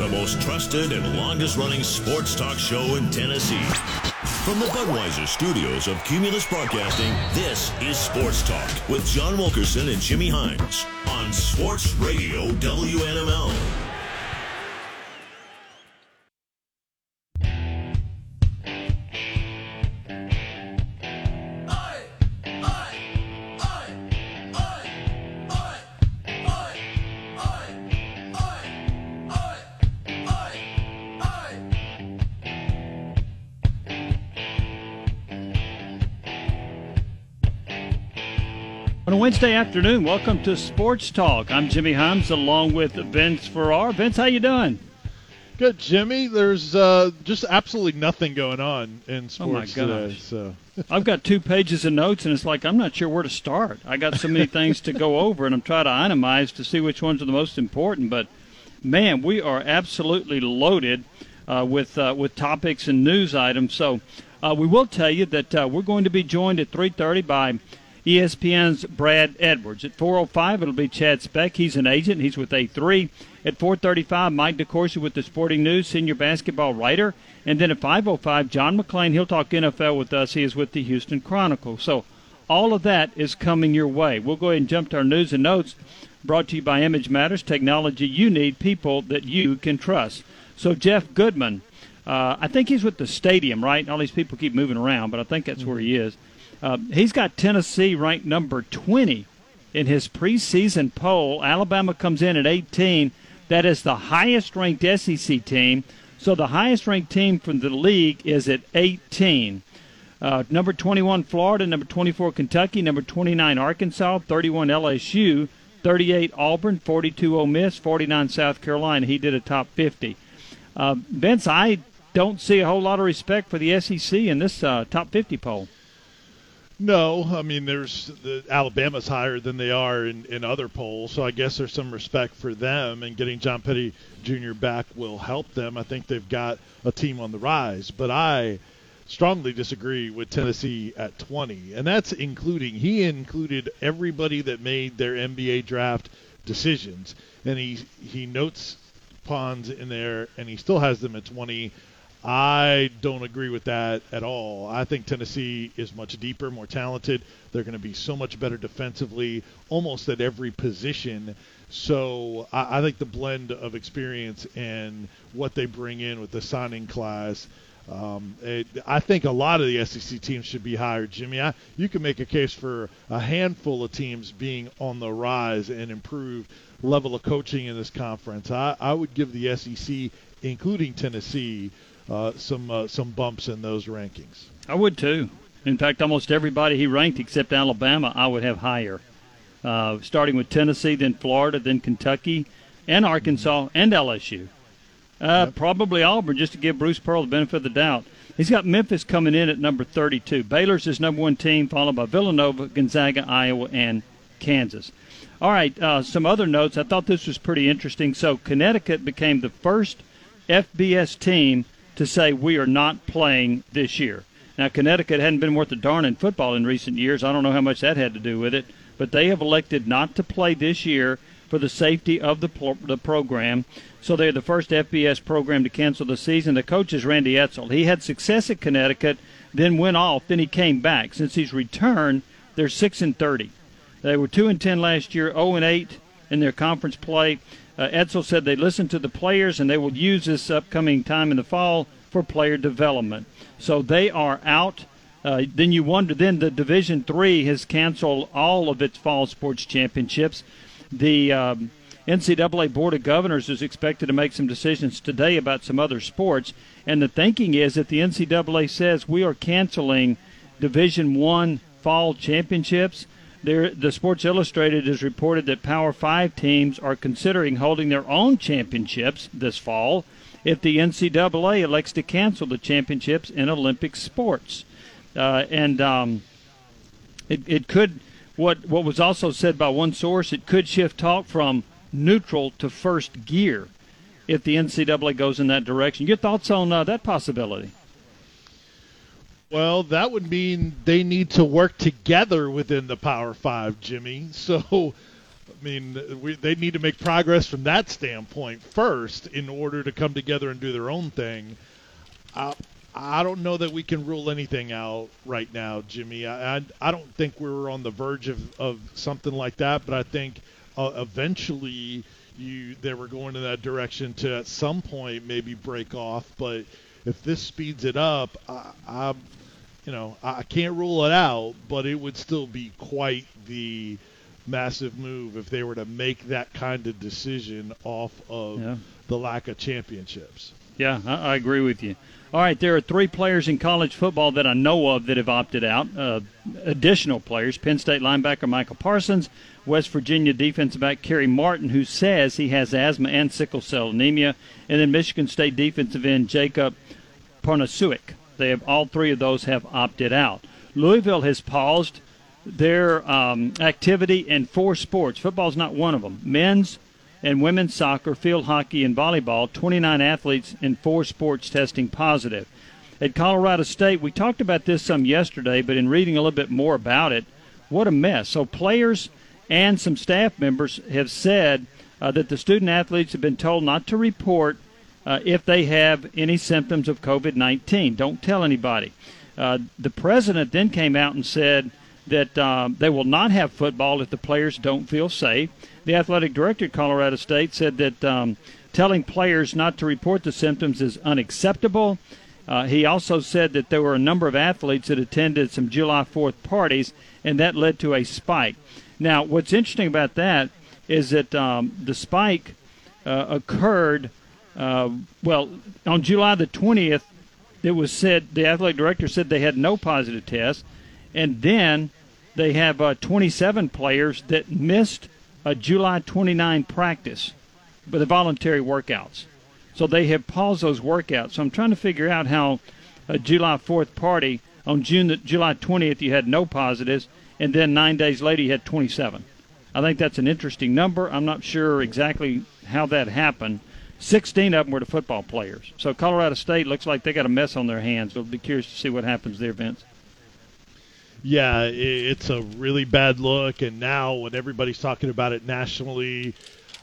the most trusted and longest-running sports talk show in Tennessee. From the Budweiser studios of Cumulus Broadcasting, this is Sports Talk with John Wilkerson and Jimmy Hines on Sports Radio WNML. On a Wednesday afternoon, welcome to Sports Talk. I'm Jimmy Hines along with Vince Farrar. Vince, how you doing? Good, Jimmy. There's just absolutely nothing going on in sports today. So. I've got 2 pages of notes, and it's like I'm not sure where to start. I got so many things to go over, and I'm trying to itemize to see which ones are the most important. But, man, we are absolutely loaded with topics and news items. So we will tell you that we're going to be joined at 3:30 by ESPN's Brad Edwards. At 4:05, it'll be Chad Speck. He's an agent. He's with A3. At 4:35, Mike DeCourcy with the Sporting News, senior basketball writer. And then at 5:05, John McClain. He'll talk NFL with us. He is with the Houston Chronicle. So all of that is coming your way. We'll go ahead and jump to our news and notes, brought to you by Image Matters, technology you need, people that you can trust. So Jeff Goodman, I think he's with the Stadium, right? All these people keep moving around, but I think that's where he is. He's got Tennessee ranked number 20 in his preseason poll. Alabama comes in at 18. That is the highest-ranked SEC team. So the highest-ranked team from the league is at 18. Number 21, Florida. Number 24, Kentucky. Number 29, Arkansas. 31, LSU. 38, Auburn. 42, Ole Miss. 49, South Carolina. He did a top 50. Vince, I don't see a whole lot of respect for the SEC in this top 50 poll. No, I mean, Alabama's higher than they are in other polls, so I guess there's some respect for them, and getting John Petty Jr. back will help them. I think they've got a team on the rise, but I strongly disagree with Tennessee at 20, and that's he included everybody that made their NBA draft decisions, and he notes Pons in there, and he still has them at 20. I don't agree with that at all. I think Tennessee is much deeper, more talented. They're going to be so much better defensively, almost at every position. So I think the blend of experience and what they bring in with the signing class, I think a lot of the SEC teams should be higher, Jimmy. You can make a case for a handful of teams being on the rise and improved level of coaching in this conference. I would give the SEC, including Tennessee, some bumps in those rankings. I would too. In fact, almost everybody he ranked except Alabama I would have higher. Starting with Tennessee, then Florida, then Kentucky, and Arkansas, and LSU. Probably Auburn, just to give Bruce Pearl the benefit of the doubt. He's got Memphis coming in at number 32. Baylor's his number 1 team, followed by Villanova, Gonzaga, Iowa, and Kansas. All right, some other notes. I thought this was pretty interesting. So Connecticut became the first FBS team to say we are not playing this year. Now, Connecticut hadn't been worth a darn in football in recent years. I don't know how much that had to do with it, but they have elected not to play this year for the safety of the program. So they're the first FBS program to cancel the season. The coach is Randy Edsall. He had success at Connecticut, then went off, then he came back. Since he's returned, they're 6-30. They were 2-10 last year, 0-8 in their conference play. Edsall said they listened to the players and they will use this upcoming time in the fall for player development. So they are out. Then you wonder, then the Division III has canceled all of its fall sports championships. The NCAA Board of Governors is expected to make some decisions today about some other sports. And the thinking is that the NCAA says we are canceling Division I fall championships. The Sports Illustrated has reported that Power 5 teams are considering holding their own championships this fall if the NCAA elects to cancel the championships in Olympic sports. It could, what was also said by one source, it could shift talk from neutral to first gear if the NCAA goes in that direction. Your thoughts on that possibility? Well, that would mean they need to work together within the Power 5, Jimmy. So I mean, they need to make progress from that standpoint first in order to come together and do their own thing. I don't know that we can rule anything out right now, Jimmy. I don't think we're on the verge of something like that, but I think eventually they were going in that direction to at some point maybe break off. But if this speeds it up, I can't rule it out, but it would still be quite the massive move if they were to make that kind of decision off of the lack of championships. Yeah, I agree with you. All right, there are 3 players in college football that I know of that have opted out. Additional players: Penn State linebacker Michael Parsons, West Virginia defensive back Kerry Martin, who says he has asthma and sickle cell anemia, and then Michigan State defensive end Jacob Parnasuik. All 3 of those have opted out. Louisville has paused their activity in 4 sports. Football is not one of them. Men's and women's soccer, field hockey, and volleyball, 29 athletes in 4 sports testing positive. At Colorado State, we talked about this some yesterday, but in reading a little bit more about it, what a mess. So players and some staff members have said that the student athletes have been told not to report if they have any symptoms of COVID-19. Don't tell anybody. The president then came out and said that they will not have football if the players don't feel safe. The athletic director at Colorado State said that telling players not to report the symptoms is unacceptable. He also said that there were a number of athletes that attended some July 4th parties, and that led to a spike. Now, what's interesting about that is that the spike occurred, on July the 20th, it was said, the athletic director said they had no positive tests, and then they have 27 players that missed a July 29 practice, but the voluntary workouts. So they have paused those workouts. So I'm trying to figure out how a July 4th party on July 20th you had no positives, and then 9 days later you had 27. I think that's an interesting number. I'm not sure exactly how that happened. 16 of them were the football players. So Colorado State looks like they got a mess on their hands. We'll be curious to see what happens there, Vince. Yeah, it's a really bad look, and now when everybody's talking about it nationally,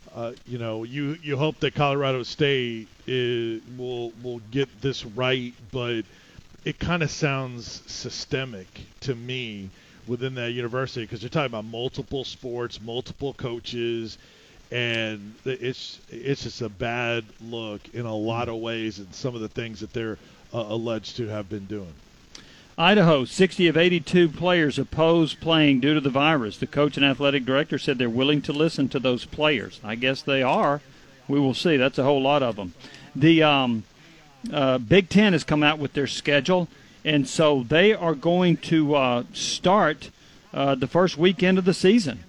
you hope that Colorado State will get this right, but it kind of sounds systemic to me within that university because you're talking about multiple sports, multiple coaches, and it's just a bad look in a lot of ways and some of the things that they're alleged to have been doing. Idaho, 60 of 82 players oppose playing due to the virus. The coach and athletic director said they're willing to listen to those players. I guess they are. We will see. That's a whole lot of them. The Big Ten has come out with their schedule, and so they are going to start the first weekend of the season.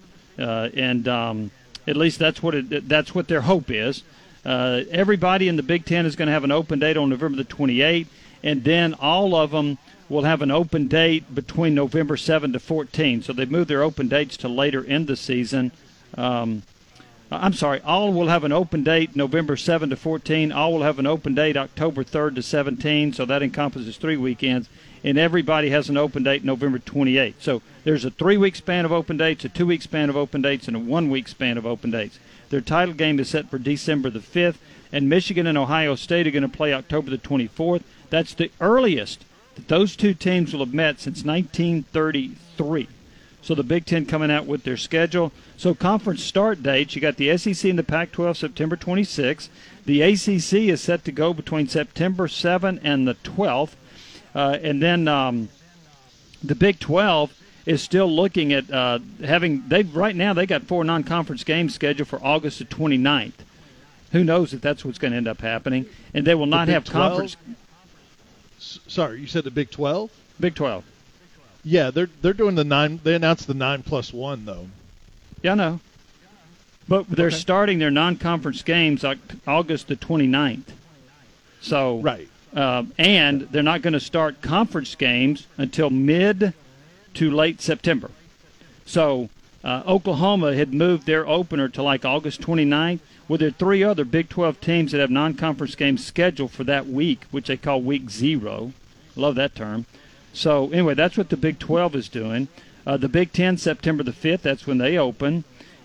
At least that's what their hope is. Everybody in the Big Ten is going to have an open date on November the 28th, and then all of them will have an open date between November 7 to 14. So they've moved their open dates to later in the season. All will have an open date November 7 to 14. All will have an open date October 3rd to 17. So that encompasses 3 weekends. And everybody has an open date November 28th. So there's a 3-week span of open dates, a 2-week span of open dates, and a 1-week span of open dates. Their title game is set for December the 5th. And Michigan and Ohio State are going to play October the 24th. That's the earliest that those 2 teams will have met since 1933. So the Big Ten coming out with their schedule. So conference start dates, you got the SEC and the Pac-12 September 26th. The ACC is set to go between September 7 and the 12th. And then the Big 12 is still looking at right now they got 4 non-conference games scheduled for August the 29th. Who knows if that's what's going to end up happening. And they will not have conference. Sorry, you said the Big 12? Big 12. Yeah, they're doing the 9. They announced the 9+1 though. Yeah, I know. But they're starting their non-conference games August the 29th. So right. And they're not going to start conference games until mid to late September. So Oklahoma had moved their opener to like August 29th. Well, there are 3 other Big 12 teams that have non-conference games scheduled for that week, which they call Week 0. Love that term. So, anyway, that's what the Big 12 is doing. The Big 10, September the 5th, that's when they open.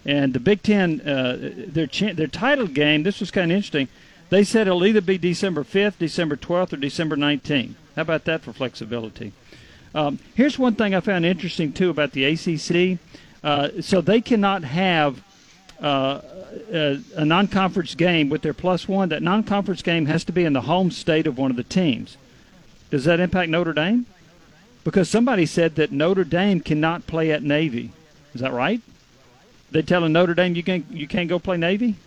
And the Big Ten, their title game, this was kind of interesting. They said it'll either be December 5th, December 12th, or December 19th. How about that for flexibility? Here's one thing I found interesting, too, about the ACC. So they cannot have a non-conference game with their +1. That non-conference game has to be in the home state of one of the teams. Does that impact Notre Dame? Because somebody said that Notre Dame cannot play at Navy. Is that right? They telling Notre Dame you can't go play Navy?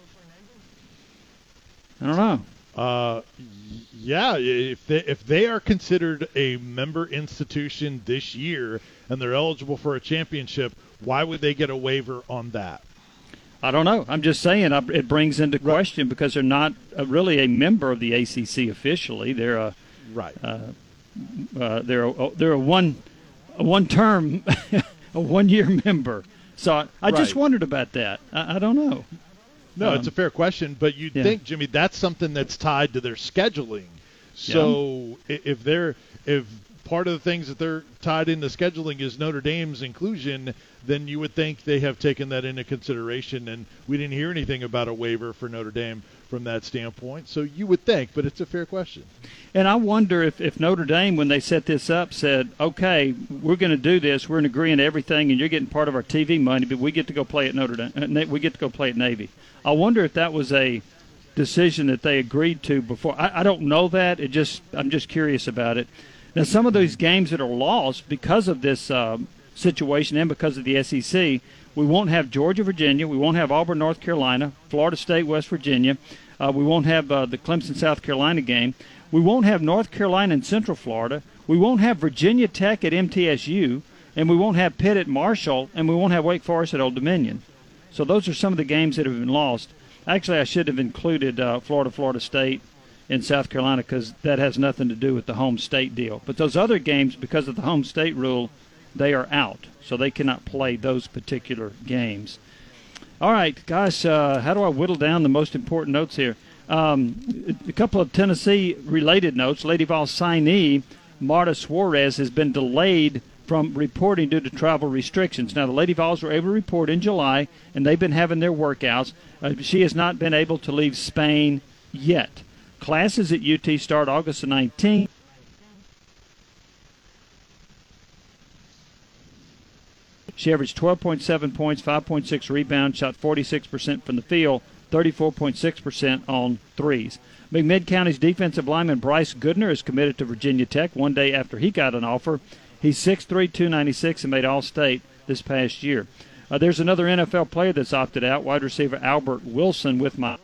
I don't know. Yeah, if they are considered a member institution this year and they're eligible for a championship, why would they get a waiver on that? I don't know. I'm just saying it brings into question because they're not really a member of the ACC officially. They're a they're a one-term, a one-year member. So I just wondered about that. I don't know. No, it's a fair question, but you'd think, Jimmy, that's something that's tied to their scheduling. So if part of the things that they're tied into scheduling is Notre Dame's inclusion, then you would think they have taken that into consideration, and we didn't hear anything about a waiver for Notre Dame from that standpoint. So you would think, but it's a fair question. And I wonder if Notre Dame, when they set this up, said, okay, we're going to do this, we're agreeing to everything, and you're getting part of our TV money, but we get to go play at Notre Dame. We get to go play at Navy. I wonder if that was a decision that they agreed to before. I don't know that. I'm just curious about it. Now, some of those games that are lost because of this situation and because of the SEC, we won't have Georgia, Virginia. We won't have Auburn, North Carolina, Florida State, West Virginia. We won't have the Clemson, South Carolina game. We won't have North Carolina and Central Florida. We won't have Virginia Tech at MTSU. And we won't have Pitt at Marshall. And we won't have Wake Forest at Old Dominion. So those are some of the games that have been lost. Actually, I should have included Florida State, in South Carolina because that has nothing to do with the home state deal. But those other games, because of the home state rule, they are out. So they cannot play those particular games. All right, guys, how do I whittle down the most important notes here? A couple of Tennessee-related notes. Lady Vol signee Marta Suarez has been delayed from reporting due to travel restrictions. Now, the Lady Vols were able to report in July, and they've been having their workouts. She has not been able to leave Spain yet. Classes at UT start August the 19th. She averaged 12.7 points, 5.6 rebounds, shot 46% from the field, 34.6% on threes. McMinn County's defensive lineman Bryce Goodner is committed to Virginia Tech one day after he got an offer. He's 6'3", 296, and made All-State this past year. There's another NFL player that's opted out, wide receiver Albert Wilson with my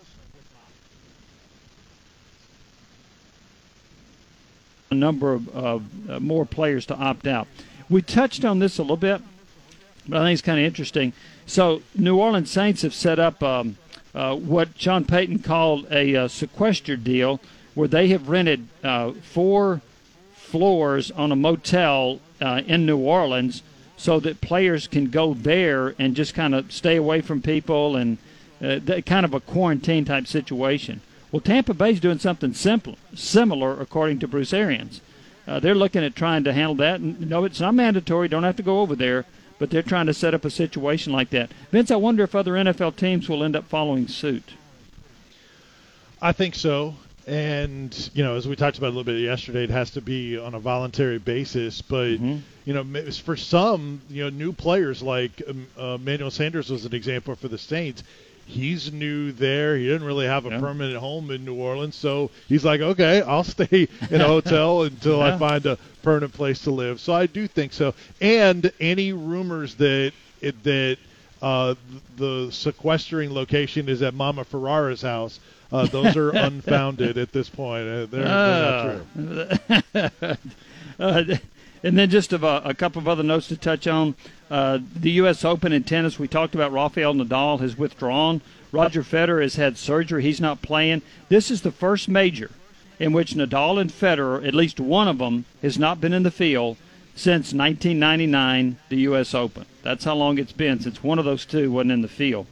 a number of more players to opt out. We touched on this a little bit, but I think it's kind of interesting. So New Orleans Saints have set up what Sean Payton called a sequester deal where they have rented 4 floors on a motel in New Orleans so that players can go there and just kind of stay away from people and kind of a quarantine type situation. Well, Tampa Bay's doing something similar, according to Bruce Arians. They're looking at trying to handle that. No, it's not mandatory. Don't have to go over there, but they're trying to set up a situation like that. Vince, I wonder if other NFL teams will end up following suit. I think so. And, as we talked about a little bit yesterday, it has to be on a voluntary basis. But, for some, new players like Emmanuel Sanders was an example for the Saints. He's new there. He didn't really have a permanent home in New Orleans. So he's like, okay, I'll stay in a hotel until I find a permanent place to live. So I do think so. And any rumors that the sequestering location is at Mama Ferrara's house, those are unfounded at this point. They're not true. And then just a couple of other notes to touch on. The U.S. Open in tennis, we talked about Rafael Nadal has withdrawn. Roger Federer has had surgery. He's not playing. This is the first major in which Nadal and Federer, at least one of them, has not been in the field since 1999, the U.S. Open. That's how long it's been since one of those two wasn't in the field.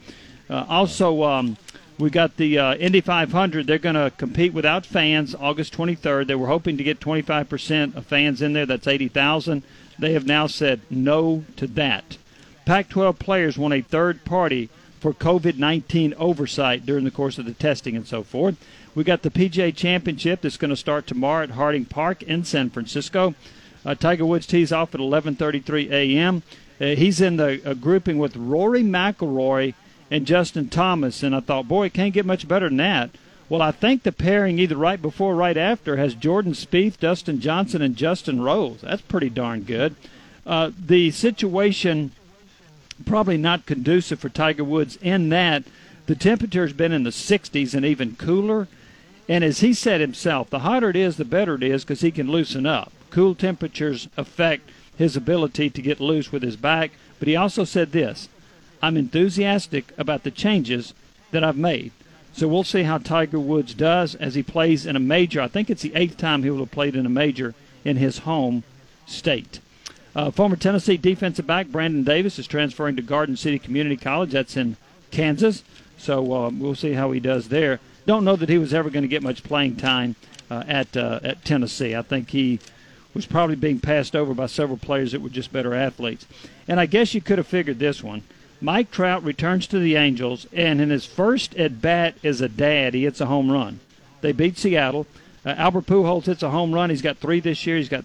We got the Indy 500. They're going to compete without fans August 23rd. They were hoping to get 25% of fans in there. That's 80,000. They have now said no to that. Pac-12 players want a third party for COVID-19 oversight during the course of the testing and so forth. We got the PGA Championship that's going to start tomorrow at Harding Park in San Francisco. Tiger Woods tees off at 11:33 a.m. He's in the grouping with Rory McIlroy and Justin Thomas, and I thought, boy, it can't get much better than that. Well, I think the pairing either right before or right after has Jordan Spieth, Dustin Johnson, and Justin Rose. That's pretty darn good. The situation probably not conducive for Tiger Woods in that the temperature has been in the 60s and even cooler. And as he said himself, the hotter it is, the better it is because he can loosen up. Cool temperatures affect his ability to get loose with his back. But he also said this, I'm enthusiastic about the changes that I've made. So we'll see how Tiger Woods does as he plays in a major. I think it's the 8th time he will have played in a major in his home state. Former Tennessee defensive back Brandon Davis is transferring to Garden City Community College. That's in Kansas. So we'll see how he does there. Don't know that he was ever going to get much playing time at Tennessee. I think he was probably being passed over by several players that were just better athletes. And I guess you could have figured this one. Mike Trout returns to the Angels, and in his first at-bat as a dad, he hits a home run. They beat Seattle. Albert Pujols hits a home run. He's got 3 this year. He's got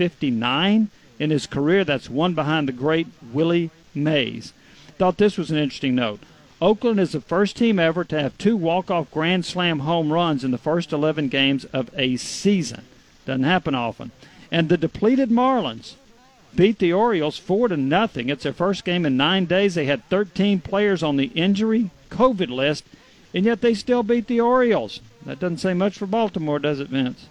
659 in his career. That's one behind the great Willie Mays. Thought this was an interesting note. Oakland is the first team ever to have 2 walk-off grand slam home runs in the first 11 games of a season. Doesn't happen often. And the depleted Marlins beat the Orioles 4-0. It's their first game in 9 days. They had 13 players on the injury COVID list, and yet they still beat the Orioles. That doesn't say much for Baltimore, does it, Vince?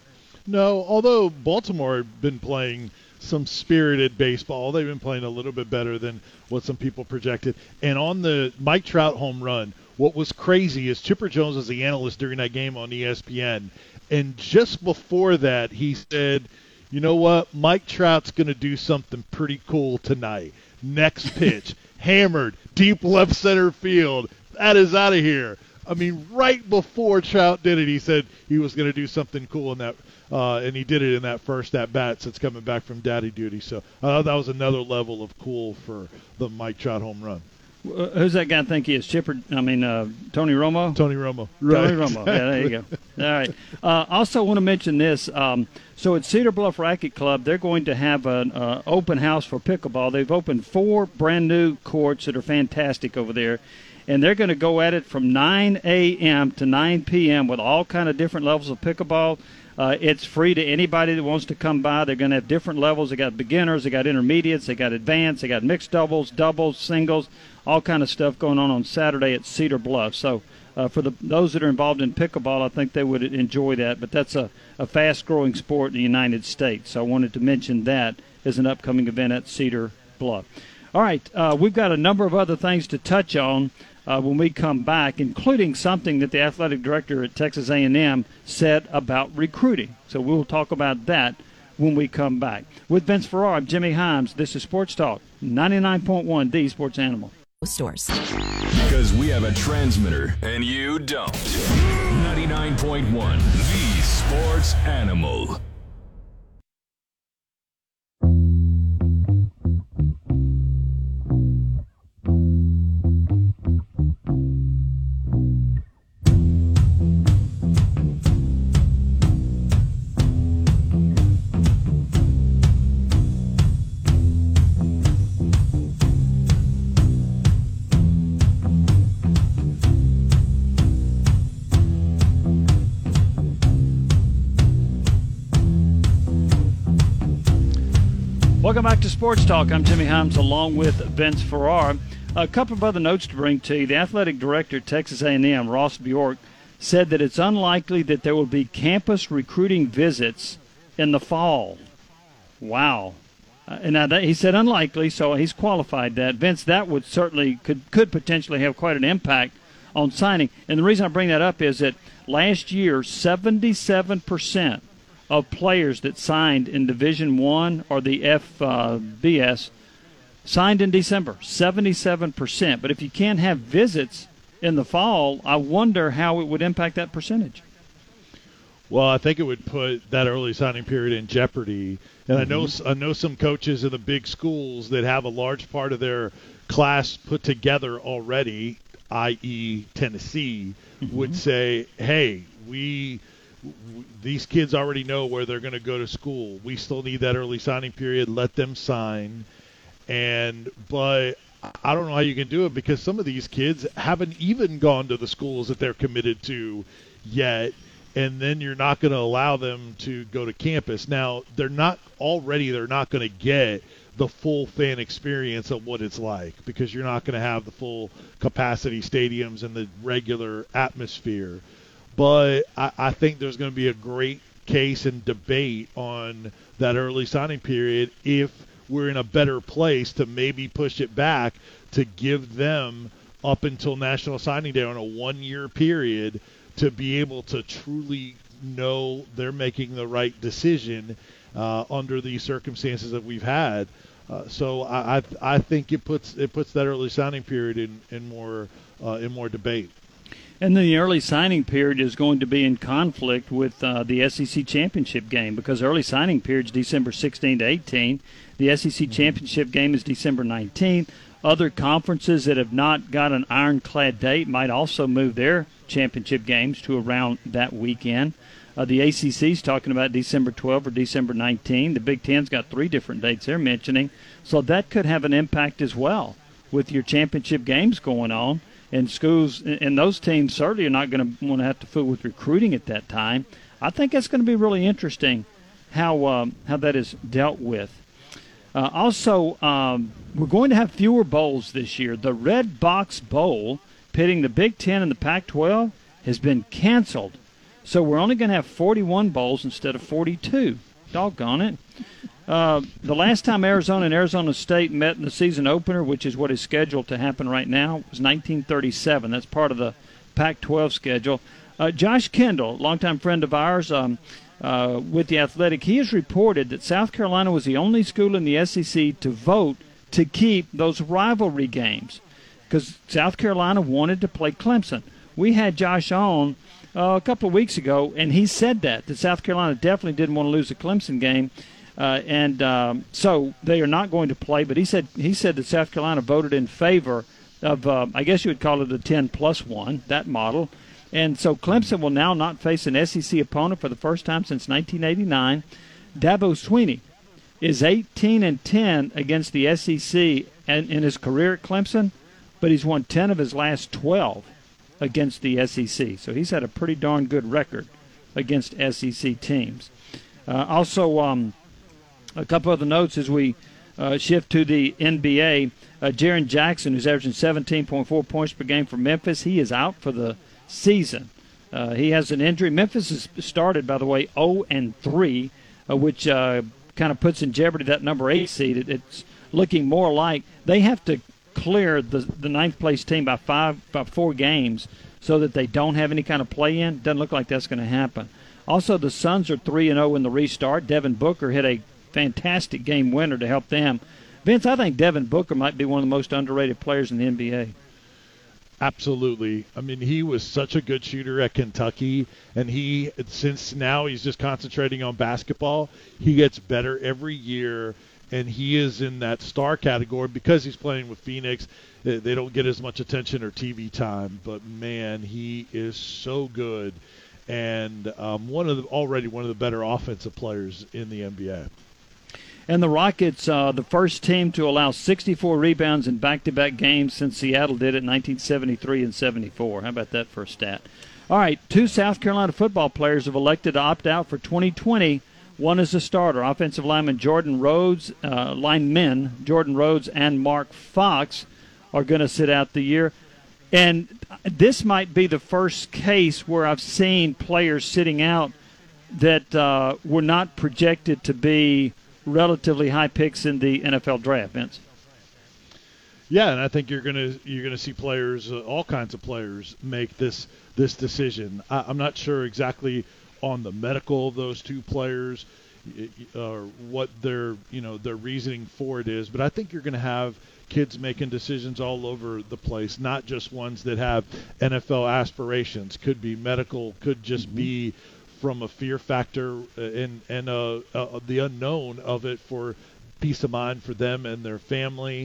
No, although Baltimore had been playing some spirited baseball. They've been playing a little bit better than what some people projected. And on the Mike Trout home run, what was crazy is Chipper Jones was the analyst during that game on ESPN, and just before that he said, you know what, Mike Trout's going to do something pretty cool tonight. Next pitch, hammered, deep left center field. That is out of here. I mean, right before Trout did it, he said he was going to do something cool in that, and he did it in that first at-bat since coming back from daddy duty. So that was another level of cool for the Mike Trout home run. Who's that guy think he is? Tony Romo? Tony Romo. Right. Tony Romo. Yeah, there you go. All right. Also want to mention this. So at Cedar Bluff Racquet Club, they're going to have an open house for pickleball. They've opened 4 brand-new courts that are fantastic over there. And they're going to go at it from 9 a.m. to 9 p.m. with all kind of different levels of pickleball. It's free to anybody that wants to come by. They're going to have different levels. They got beginners, they got intermediates, they got advanced, they got mixed doubles, singles, all kind of stuff going on Saturday at Cedar Bluff. So for those that are involved in pickleball, I think they would enjoy that. But that's a fast-growing sport in the United States. So I wanted to mention that as an upcoming event at Cedar Bluff. All right, we've got a number of other things to touch on when we come back, including something that the athletic director at Texas A&M said about recruiting. So we'll talk about that when we come back. With Vince Ferrara, I'm Jimmy Himes. This is Sports Talk, 99.1 The Sports Animal. Stores. Because we have a transmitter and you don't. 99.1 The Sports Animal. Welcome back to Sports Talk. I'm Jimmy Himes along with Vince Ferrara. A couple of other notes to bring to you. The athletic director at Texas A&M, Ross Bjork, said that it's unlikely that there will be campus recruiting visits in the fall. Wow. And now he said unlikely, so he's qualified that. Vince, that would certainly could potentially have quite an impact on signing. And the reason I bring that up is that last year, 77% of players that signed in Division I or the FBS signed in December, 77%. But if you can't have visits in the fall, I wonder how it would impact that percentage. Well, I think it would put that early signing period in jeopardy. And I know some coaches in the big schools that have a large part of their class put together already, i.e. Tennessee, would say, hey, these kids already know where they're going to go to school. We still need that early signing period. Let them sign. But I don't know how you can do it because some of these kids haven't even gone to the schools that they're committed to yet, and then you're not going to allow them to go to campus. Now, they're not going to get the full fan experience of what it's like because you're not going to have the full capacity stadiums and the regular atmosphere. But I think there's going to be a great case and debate on that early signing period if we're in a better place to maybe push it back to give them up until National Signing Day on a 1-year period to be able to truly know they're making the right decision under these circumstances that we've had. So I think it puts that early signing period in more debate. And then the early signing period is going to be in conflict with the SEC championship game because early signing period is December 16 to 18. The SEC championship game is December 19th. Other conferences that have not got an ironclad date might also move their championship games to around that weekend. The ACC is talking about December 12 or December 19. The Big Ten's got 3 different dates they're mentioning. So that could have an impact as well with your championship games going on. And schools and those teams certainly are not going to want to have to fool with recruiting at that time. I think that's going to be really interesting how that is dealt with. Also, we're going to have fewer bowls this year. The Red Box Bowl, pitting the Big Ten and the Pac-12, has been canceled. So we're only going to have 41 bowls instead of 42. Doggone it. The last time Arizona and Arizona State met in the season opener, which is what is scheduled to happen right now, was 1937. That's part of the Pac-12 schedule. Josh Kendall, longtime friend of ours with The Athletic, he has reported that South Carolina was the only school in the SEC to vote to keep those rivalry games because South Carolina wanted to play Clemson. We had Josh on a couple of weeks ago, and he said that South Carolina definitely didn't want to lose a Clemson game. So they are not going to play. But he said that South Carolina voted in favor of, I guess you would call it a 10+1, that model. And so Clemson will now not face an SEC opponent for the first time since 1989. Dabo Swinney is 18-10 against the SEC in his career at Clemson, but he's won 10 of his last 12 against the SEC. So he's had a pretty darn good record against SEC teams. Also, a couple other notes as we shift to the NBA. Jaren Jackson, who's averaging 17.4 points per game for Memphis, he is out for the season. He has an injury. Memphis has started, by the way, 0-3, which kind of puts in jeopardy that number 8 seed. It's looking more like they have to clear the ninth-place team by 4 games so that they don't have any kind of play-in. Doesn't look like that's going to happen. Also, the Suns are 3-0 in the restart. Devin Booker hit a fantastic game winner to help them. Vince, I think Devin Booker might be one of the most underrated players in the NBA. Absolutely. I mean, he was such a good shooter at Kentucky, and since now he's just concentrating on basketball, he gets better every year, and he is in that star category because he's playing with Phoenix. They don't get as much attention or TV time, but, man, he is so good and already one of the better offensive players in the NBA. And the Rockets, the first team to allow 64 rebounds in back-to-back games since Seattle did it in 1973 and 74. How about that for a stat? All right, 2 South Carolina football players have elected to opt out for 2020. One is a starter, offensive lineman Jordan Rhodes, Jordan Rhodes and Mark Fox are going to sit out the year. And this might be the first case where I've seen players sitting out that were not projected to be relatively high picks in the NFL draft, Vince. Yeah, and I think you're gonna see players, all kinds of players, make this decision. I'm not sure exactly on the medical of those 2 players, or what their reasoning for it is, but I think you're going to have kids making decisions all over the place, not just ones that have NFL aspirations. Could be medical, could just be from a fear factor and the unknown of it for peace of mind for them and their family.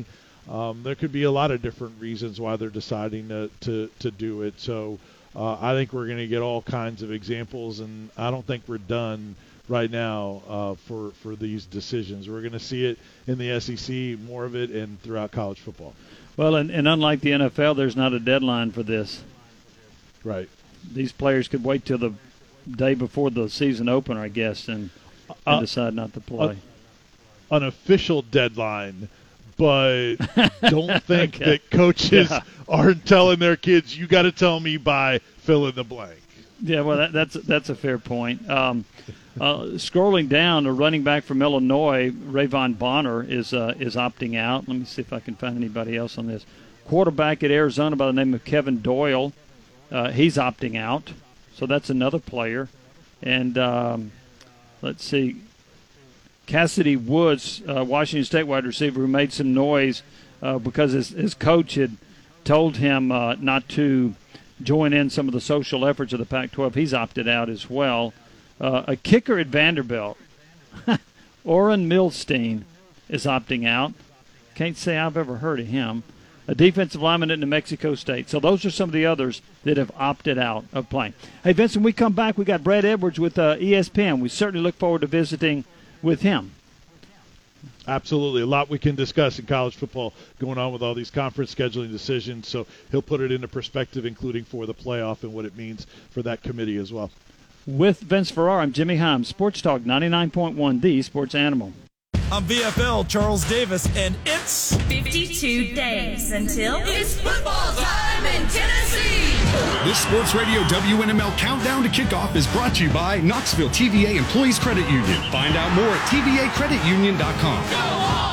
There could be a lot of different reasons why they're deciding to do it. So I think we're going to get all kinds of examples, and I don't think we're done right now for these decisions. We're going to see it in the SEC, more of it, and throughout college football. Well, and unlike the NFL, there's not a deadline for this. Right. These players could wait till the day before the season opener, I guess, and decide not to play. An official deadline, but don't think that coaches aren't telling their kids, you got to tell me by fill in the blank. Yeah, well, that's a fair point. Scrolling down, a running back from Illinois, Rayvon Bonner, is opting out. Let me see if I can find anybody else on this. Quarterback at Arizona by the name of Kevin Doyle, he's opting out. So that's another player. And let's see, Cassidy Woods, Washington State wide receiver, who made some noise because his coach had told him not to join in some of the social efforts of the Pac-12. He's opted out as well. A kicker at Vanderbilt, Oren Milstein, is opting out. Can't say I've ever heard of him. A defensive lineman at New Mexico State. So those are some of the others that have opted out of playing. Hey, Vince, when we come back, we got Brad Edwards with ESPN. We certainly look forward to visiting with him. Absolutely. A lot we can discuss in college football going on with all these conference scheduling decisions. So he'll put it into perspective, including for the playoff and what it means for that committee as well. With Vince Ferrara, I'm Jimmy Himes, Sports Talk 99.1, the Sports Animal. I'm VFL Charles Davis, and it's 52 days until it's football time in Tennessee. This Sports Radio WNML Countdown to Kickoff is brought to you by Knoxville TVA Employees Credit Union. Find out more at tvacreditunion.com. Go Hawks!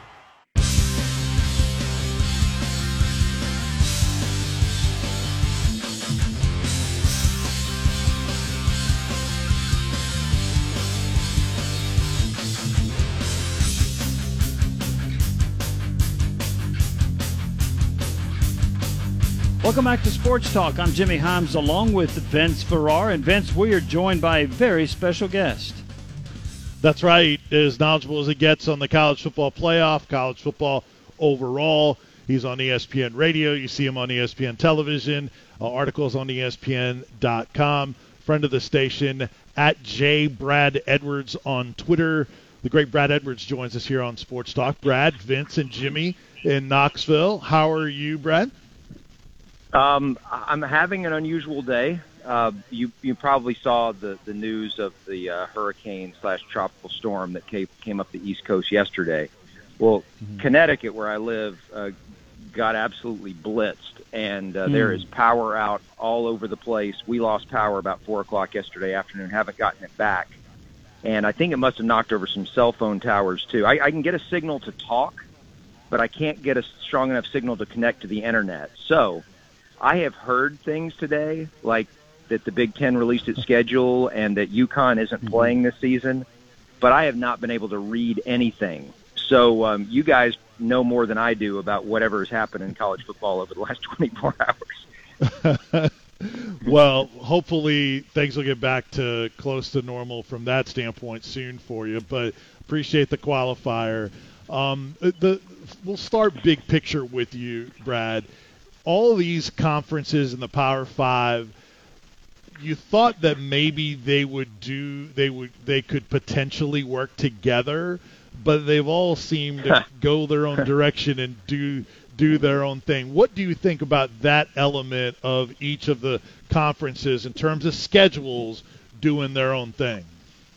Welcome back to Sports Talk. I'm Jimmy Himes along with Vince Ferrara. And Vince, we are joined by a very special guest. That's right. As knowledgeable as it gets on the college football playoff, college football overall. He's on ESPN Radio. You see him on ESPN Television. Articles on ESPN.com. Friend of the station, at Brad Edwards on Twitter. The great Brad Edwards joins us here on Sports Talk. Brad, Vince, and Jimmy in Knoxville. How are you, Brad? I'm having an unusual day. You probably saw the news of the hurricane/tropical storm that came up the East Coast yesterday. Well, Connecticut, where I live, got absolutely blitzed, and there is power out all over the place. We lost power about 4 o'clock yesterday afternoon, haven't gotten it back. And I think it must have knocked over some cell phone towers, too. I can get a signal to talk, but I can't get a strong enough signal to connect to the Internet. So I have heard things today, like that the Big Ten released its schedule and that UConn isn't playing this season, but I have not been able to read anything. So you guys know more than I do about whatever has happened in college football over the last 24 hours. Well, hopefully things will get back to close to normal from that standpoint soon for you, but appreciate the qualifier. We'll start big picture with you, Brad. All these conferences in the Power Five, you thought that maybe they could potentially work together, but they've all seemed to go their own direction and do their own thing. What do you think about that element of each of the conferences in terms of schedules doing their own thing?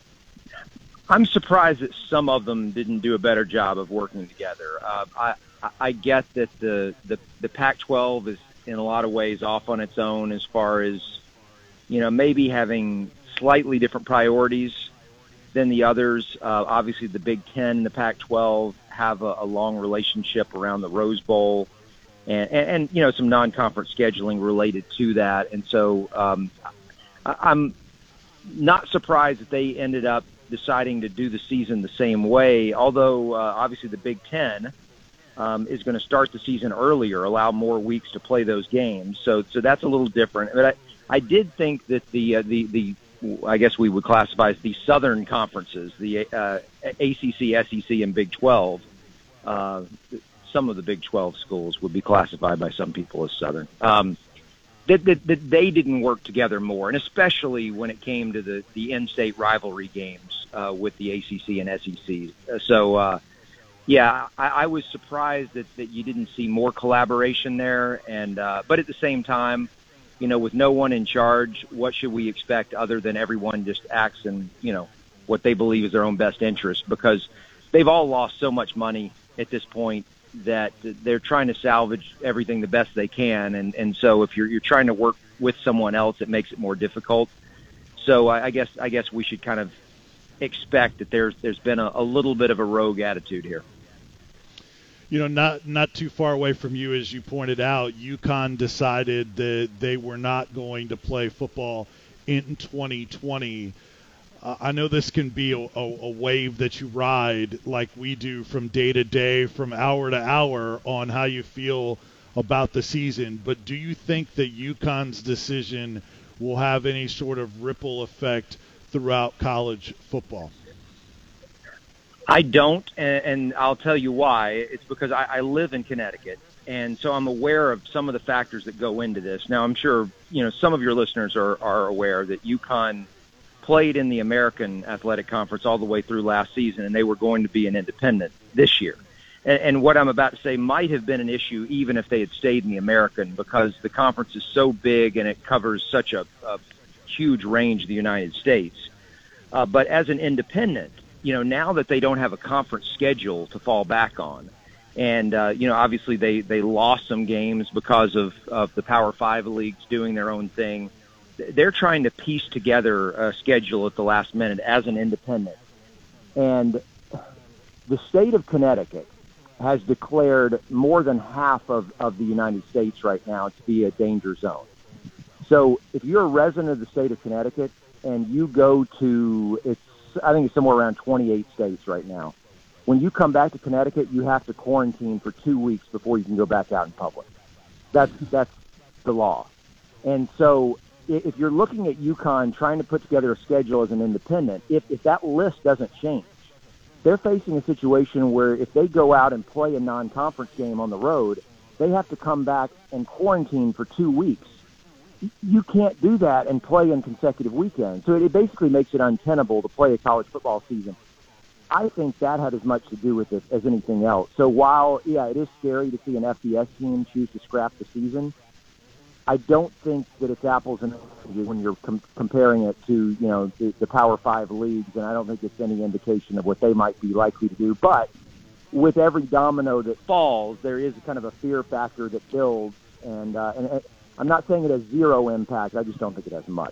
I'm surprised that some of them didn't do a better job of working together. I get that the Pac-12 is in a lot of ways off on its own as far as, maybe having slightly different priorities than the others. Obviously, the Big Ten and the Pac-12 have a long relationship around the Rose Bowl and some non-conference scheduling related to that. And so I'm not surprised that they ended up deciding to do the season the same way, although obviously the Big Ten is going to start the season earlier, allow more weeks to play those games. So that's a little different. But I did think that the I guess we would classify as the Southern conferences, the ACC, SEC, and Big 12, some of the Big 12 schools would be classified by some people as Southern. That they didn't work together more, and especially when it came to the in-state rivalry games with the ACC and SEC. I was surprised that you didn't see more collaboration there. And but at the same time, with no one in charge, what should we expect other than everyone just acts in what they believe is their own best interest? Because they've all lost so much money at this point that they're trying to salvage everything the best they can, and so if you're trying to work with someone else, it makes it more difficult. So I guess we should kind of expect that there's been a little bit of a rogue attitude here. Not too far away from you, as you pointed out, UConn decided that they were not going to play football in 2020. I know this can be a wave that you ride like we do from day to day, from hour to hour on how you feel about the season. But do you think that UConn's decision will have any sort of ripple effect throughout college football? I don't, and I'll tell you why. It's because I live in Connecticut, and so I'm aware of some of the factors that go into this. Now, I'm sure some of your listeners are aware that UConn played in the American Athletic Conference all the way through last season, and they were going to be an independent this year. And what I'm about to say might have been an issue even if they had stayed in the American, because the conference is so big and it covers such a huge range of the United States. But as an independent, now that they don't have a conference schedule to fall back on, and obviously they lost some games because of the Power 5 leagues doing their own thing, they're trying to piece together a schedule at the last minute as an independent. And the state of Connecticut has declared more than half of the United States right now to be a danger zone. So if you're a resident of the state of Connecticut and you go to, I think it's somewhere around 28 states right now, when you come back to Connecticut, you have to quarantine for 2 weeks before you can go back out in public. That's the law. And so if you're looking at UConn trying to put together a schedule as an independent, if that list doesn't change, they're facing a situation where if they go out and play a non-conference game on the road, they have to come back and quarantine for 2 weeks. You can't do that and play in consecutive weekends. So it basically makes it untenable to play a college football season. I think that had as much to do with it as anything else. So while, it is scary to see an FBS team choose to scrap the season, I don't think that it's apples and oranges when you're comparing it to, the Power 5 leagues, and I don't think it's any indication of what they might be likely to do. But with every domino that falls, there is kind of a fear factor that builds, and I'm not saying it has zero impact. I just don't think it has much.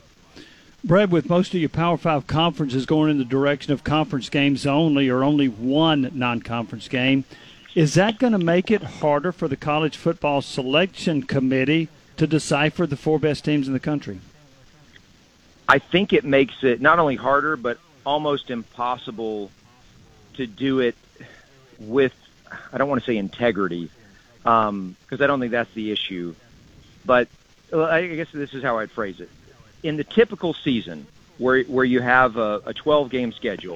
Brad, with most of your Power 5 conferences going in the direction of conference games only, or only one non-conference game, is that going to make it harder for the College Football Selection Committee to decipher the 4 best teams in the country? I think it makes it not only harder, but almost impossible to do it with, I don't want to say integrity, because I don't think that's the issue. But I guess this is how I'd phrase it. In the typical season where you have a 12-game schedule,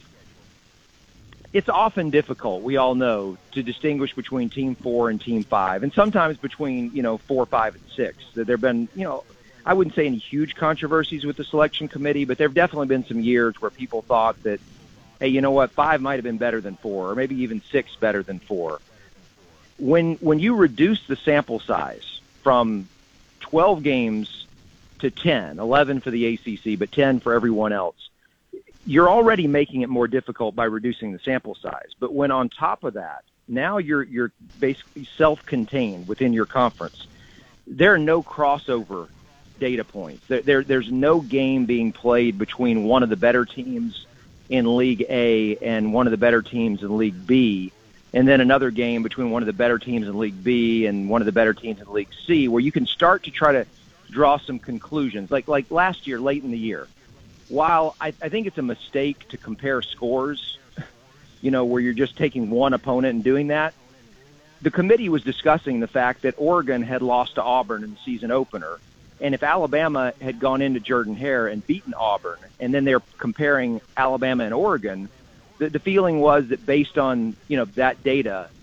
it's often difficult, we all know, to distinguish between Team 4 and Team 5, and sometimes between, 4, 5, and 6. There have been, I wouldn't say any huge controversies with the selection committee, but there have definitely been some years where people thought that, hey, you know what, 5 might have been better than 4, or maybe even 6 better than 4. When you reduce the sample size from 12 games to 10, 11 for the ACC, but 10 for everyone else, you're already making it more difficult by reducing the sample size. But when on top of that, now you're basically self-contained within your conference, there are no crossover data points. There's no game being played between one of the better teams in League A and one of the better teams in League B, and then another game between one of the better teams in League B and one of the better teams in League C, where you can start to try to draw some conclusions. Like last year, late in the year, while I think it's a mistake to compare scores, where you're just taking one opponent and doing that, the committee was discussing the fact that Oregon had lost to Auburn in the season opener, and if Alabama had gone into Jordan-Hare and beaten Auburn, and then they're comparing Alabama and Oregon, the feeling was that based on that data,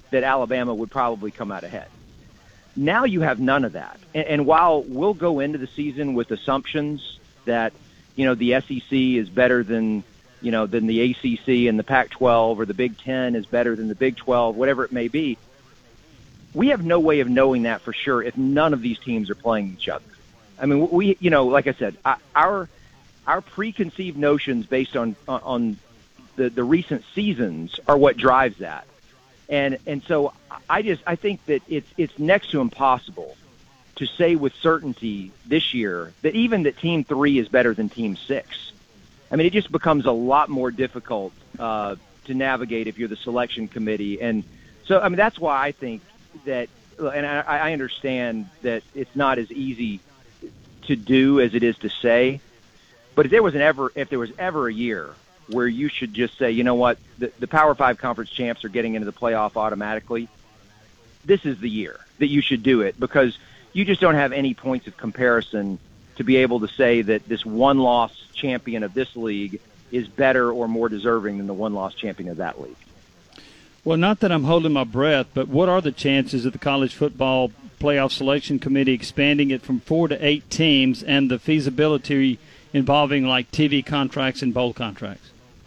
that Alabama would probably come out ahead. Now you have none of that. And while we'll go into the season with assumptions that, the SEC is better than the ACC and the Pac-12, or the Big Ten is better than the Big 12, whatever it may be, we have no way of knowing that for sure if none of these teams are playing each other. I mean, we, like I said, our preconceived notions based on the recent seasons are what drives that. And so I think that it's next to impossible to say with certainty this year that even that Team 3 is better than Team 6. I mean, it just becomes a lot more difficult to navigate if you're the selection committee. And so, I mean, that's why I think that, and I understand that it's not as easy to do as it is to say, but if there was ever a year where you should just say, you know what, the Power 5 conference champs are getting into the playoff automatically, this is the year that you should do it, because you just don't have any points of comparison to be able to say that this one-loss champion of this league is better or more deserving than the one-loss champion of that league. Well, not that I'm holding my breath, but what are the chances of the College Football Playoff Selection Committee expanding it from 4 to 8 teams, and the feasibility involving like TV contracts and bowl contracts?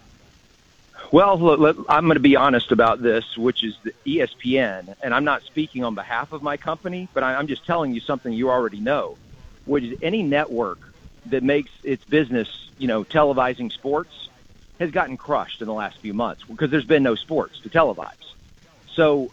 Well, look, I'm going to be honest about this, which is the ESPN, and I'm not speaking on behalf of my company, but I'm just telling you something you already know, which is any network that makes its business, televising sports, has gotten crushed in the last few months because there's been no sports to televise. So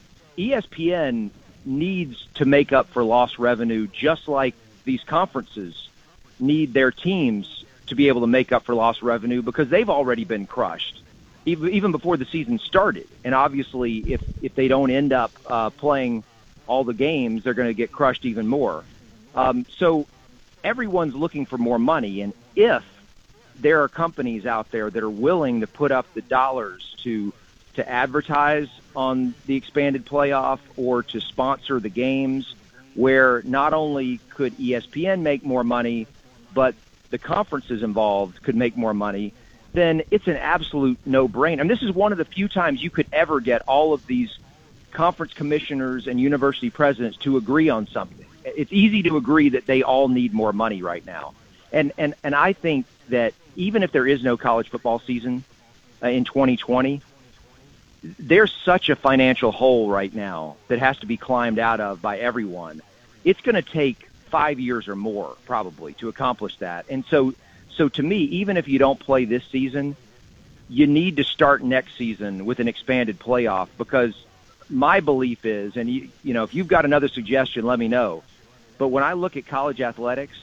ESPN needs to make up for lost revenue, just like these conferences need their teams to be able to make up for lost revenue, because they've already been crushed even before the season started. And obviously, if they don't end up playing all the games, they're going to get crushed even more. So everyone's looking for more money, and if there are companies out there that are willing to put up the dollars to advertise on the expanded playoff or to sponsor the games, where not only could ESPN make more money, but the conferences involved could make more money, then it's an absolute no-brainer. And this is one of the few times you could ever get all of these conference commissioners and university presidents to agree on something. It's easy to agree that they all need more money right now. And I think that even if there is no college football season in 2020, there's such a financial hole right now that has to be climbed out of by everyone. It's going to take 5 years or more probably to accomplish that. And so to me, even if you don't play this season, you need to start next season with an expanded playoff, because my belief is, and if you've got another suggestion, let me know. But when I look at college athletics,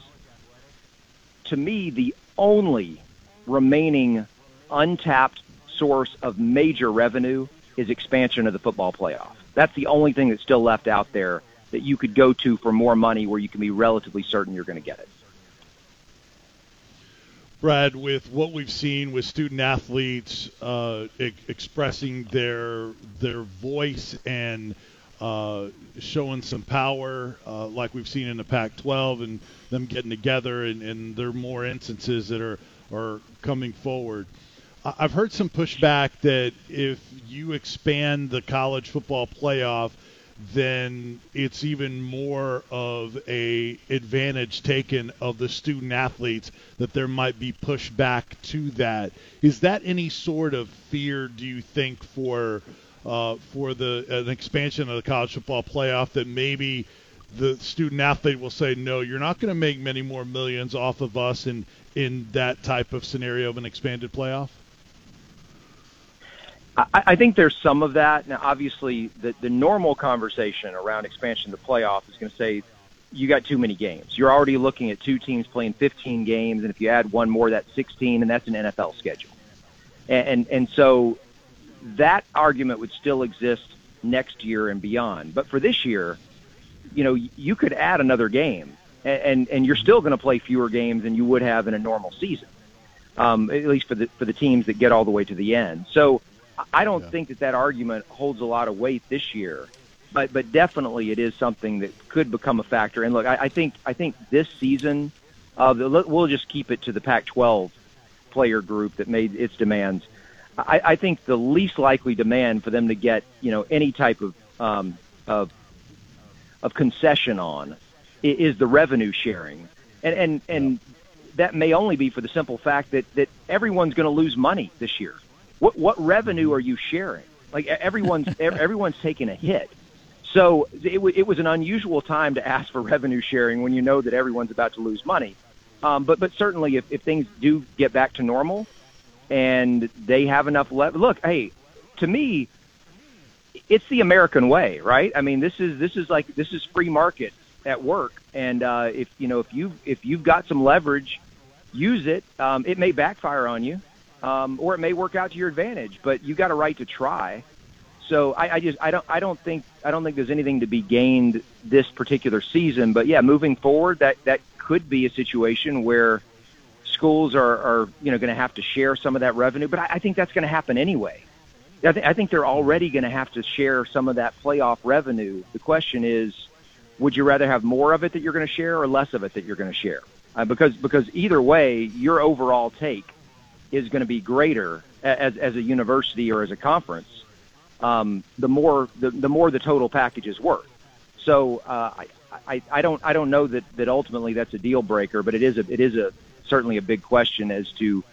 to me, the only remaining untapped source of major revenue is expansion of the football playoff. That's the only thing that's still left out there that you could go to for more money, where you can be relatively certain you're going to get it. Brad, with what we've seen with student athletes expressing their voice and showing some power, like we've seen in the Pac-12, and them getting together, and there are more instances that are coming forward. I've heard some pushback that if you expand the college football playoff, then it's even more of a advantage taken of the student athletes, that there might be pushback to that. Is that any sort of fear, do you think, for an expansion of the college football playoff, that maybe the student athlete will say, no, you're not going to make many more millions off of us in that type of scenario of an expanded playoff? I think there's some of that. Now, obviously, the normal conversation around expansion of the playoff is going to say you got too many games. You're already looking at 2 teams playing 15 games, and if you add one more, that's 16, and that's an NFL schedule. And so that argument would still exist next year and beyond. But for this year, you could add another game, and you're still going to play fewer games than you would have in a normal season, at least for the teams that get all the way to the end. So I don't think that argument holds a lot of weight this year, but definitely it is something that could become a factor. And look, I think this season, we'll just keep it to the Pac-12 player group that made its demands. I think the least likely demand for them to get, any type of concession on is the revenue sharing. And that may only be for the simple fact that everyone's going to lose money this year. What revenue are you sharing? Like everyone's taking a hit. So it was an unusual time to ask for revenue sharing when you know that everyone's about to lose money. But certainly if things do get back to normal and they have enough look, hey, to me, it's the American way, right? I mean, this is free market at work, and if you've got some leverage, use it. It may backfire on you, or it may work out to your advantage, but you got a right to try. So I don't think there's anything to be gained this particular season. But yeah, moving forward, that could be a situation where schools are going to have to share some of that revenue. But I think that's going to happen anyway. I think they're already going to have to share some of that playoff revenue. The question is, would you rather have more of it that you're going to share or less of it that you're going to share? Because either way, your overall take is going to be greater as a university or as a conference. The more the total package is worth. So I don't know that ultimately that's a deal breaker, but it is certainly a big question as to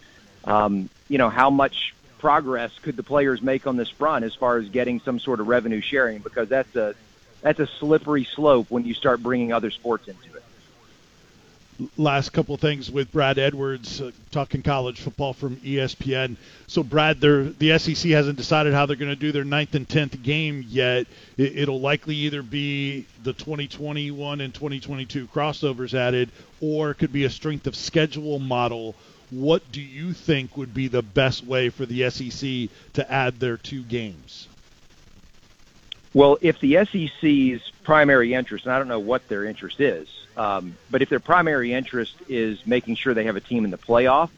how much progress could the players make on this front as far as getting some sort of revenue sharing, because that's a slippery slope when you start bringing other sports into it. Last couple of things with Brad Edwards, talking college football from ESPN. So, Brad, the SEC hasn't decided how they're going to do their 9th and 10th game yet. It'll likely either be the 2021 and 2022 crossovers added, or it could be a strength of schedule model. What do you think would be the best way for the SEC to add their 2 games? Well, if the SEC's primary interest, and I don't know what their interest is, but if their primary interest is making sure they have a team in the playoff,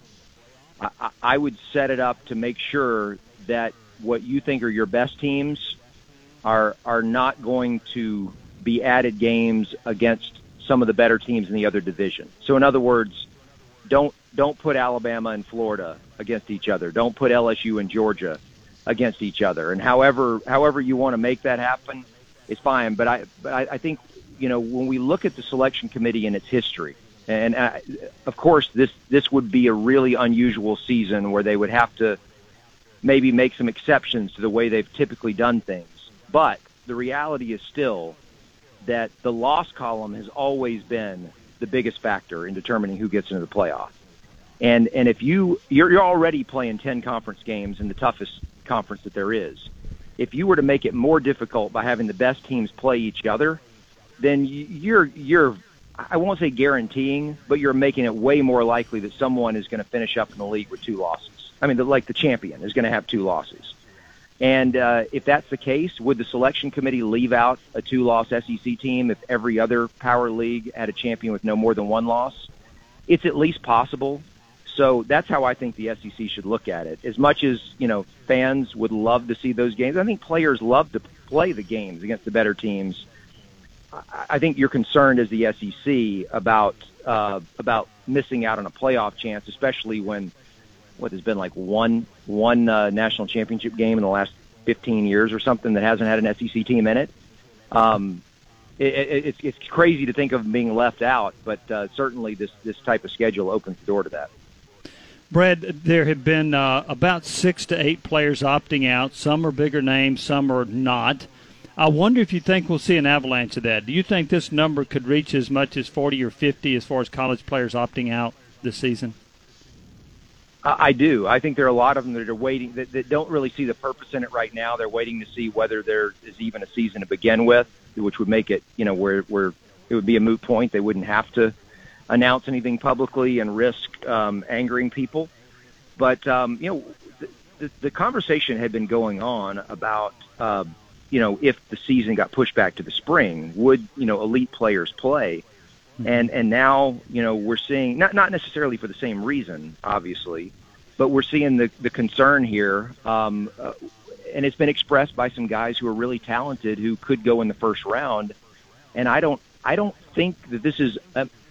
I would set it up to make sure that what you think are your best teams are not going to be added games against some of the better teams in the other division. So in other words, don't put Alabama and Florida against each other. Don't put LSU and Georgia against each other. And however you want to make that happen, it's fine. But I think, when we look at the selection committee and its history, and of course this would be a really unusual season where they would have to maybe make some exceptions to the way they've typically done things. But the reality is still that the loss column has always been the biggest factor in determining who gets into the playoff. And if you're already playing 10 conference games in the toughest conference that there is, if you were to make it more difficult by having the best teams play each other, then you're I won't say guaranteeing, but you're making it way more likely that someone is going to finish up in the league with 2 losses. I mean, the champion is going to have 2 losses. And if that's the case, would the selection committee leave out a 2-loss SEC team if every other power league had a champion with no more than 1 loss? It's at least possible. So that's how I think the SEC should look at it. As much as, fans would love to see those games, I think players love to play the games against the better teams. I think you're concerned as the SEC about missing out on a playoff chance, especially when there's been like one national championship game in the last 15 years or something that hasn't had an SEC team in it. It's crazy to think of being left out, but certainly this type of schedule opens the door to that. Brad, there have been about 6 to 8 players opting out. Some are bigger names, some are not. I wonder if you think we'll see an avalanche of that. Do you think this number could reach as much as 40 or 50 as far as college players opting out this season? I do. I think there are a lot of them that are waiting, that don't really see the purpose in it right now. They're waiting to see whether there is even a season to begin with, which would make it, where it would be a moot point. They wouldn't have to announce anything publicly and risk angering people. But, the conversation had been going on about, if the season got pushed back to the spring, would, elite players play? And now, we're seeing, not necessarily for the same reason, obviously, but we're seeing the concern here. And it's been expressed by some guys who are really talented who could go in the first round. And I don't think that this is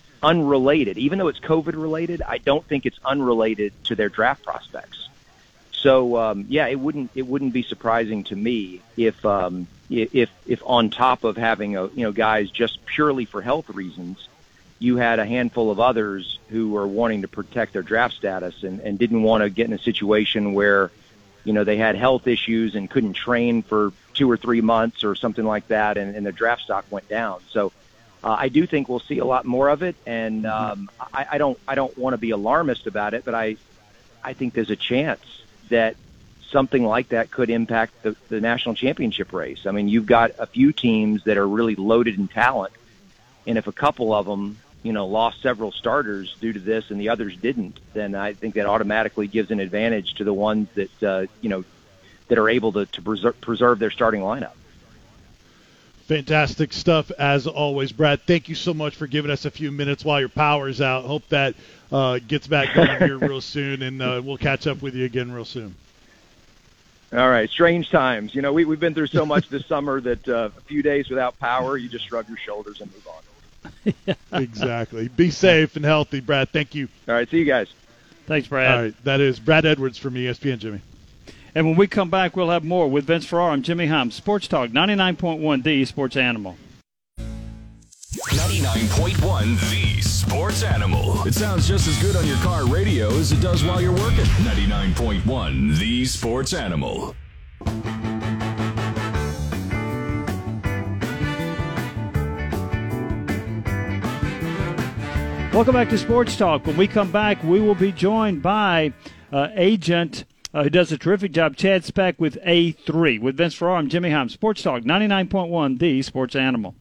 unrelated. Even though it's COVID related, I don't think it's unrelated to their draft prospects. So yeah, it wouldn't be surprising to me if on top of having guys just purely for health reasons, you had a handful of others who were wanting to protect their draft status and didn't want to get in a situation where, they had health issues and couldn't train for 2 or 3 months or something like that, and their draft stock went down. So I do think we'll see a lot more of it, and I don't want to be alarmist about it, but I think there's a chance that something like that could impact the national championship race. I mean, you've got a few teams that are really loaded in talent, and if a couple of them, lost several starters due to this and the others didn't, then I think that automatically gives an advantage to the ones that, that are able to preserve their starting lineup. Fantastic stuff as always, Brad. Thank you so much for giving us a few minutes while your power's out. Hope that gets back going here real soon, and we'll catch up with you again real soon. All right, strange times. We've been through so much this summer that a few days without power, you just shrug your shoulders and move on. Exactly. Be safe and healthy, Brad. Thank you. All right, see you guys. Thanks, Brad. All right, that is Brad Edwards from ESPN, Jimmy. And when we come back, we'll have more with Vince Ferrara and Jimmy Himes. Sports Talk 99.1, the Sports Animal. 99.1 The Sports Animal. It sounds just as good on your car radio as it does while you're working. 99.1 The Sports Animal. Welcome back to Sports Talk. When we come back, we will be joined by agent who does a terrific job, Chad Speck with A3. With Vince Ferrara, I'm Jimmy Himes. Sports Talk 99.1 The Sports Animal.